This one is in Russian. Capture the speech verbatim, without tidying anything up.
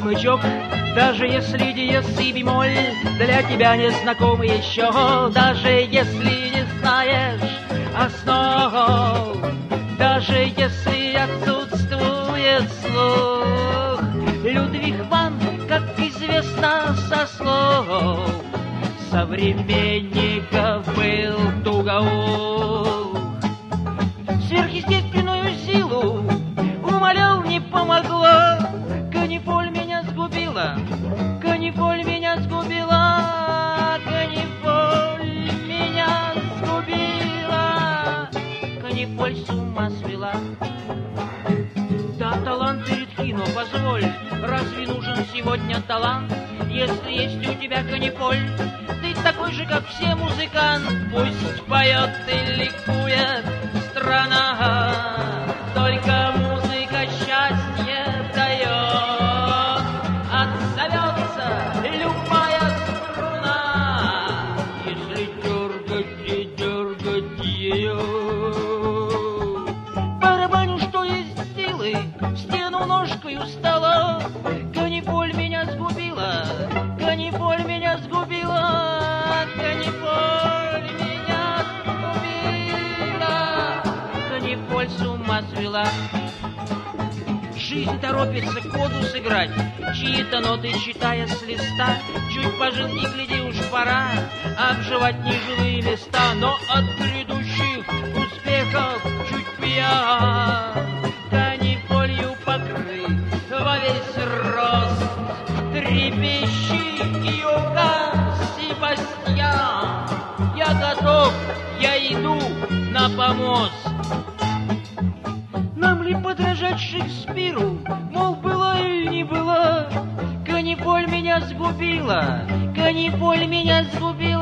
смычок, даже если диез и бемоль для тебя не знакомы еще, даже если не знаешь основ, даже если отсутствует слух. Людвиг ван, как известно со слов современников, был тугоух. Сверхъестественную силу умолял, не помогло. Канифоль меня сгубила, канифоль меня сгубила, канифоль меня сгубила, канифоль с ума свела. Да, талант перед кино, позволь, разве нужен сегодня талант? Если есть у тебя канифоль, ты такой же, как все, музыкант. Пусть поет и ликует страна, только музыка счастье дает. Отзовется любая струна, если дергать и дергать ее. Барабаню, что есть силы, в стену ножкою стола. Канифоль меня сгубила, канифоль меня сгубила, канифоль меня сгубила, канифоль с ума свела. Жизнь торопится коду сыграть, чьи-то ноты читая с листа. Чуть пожил и гляди, уж пора обживать нежилые места. Но от грядущих успехов чуть пьян, канифолью покрыт во весь рост. Трепещи, Иоганн Себастьян, я готов, я иду на помост. Нам ли подражать Шекспиру, мол, была или не была? Канифоль меня сгубила, канифоль меня сгубила.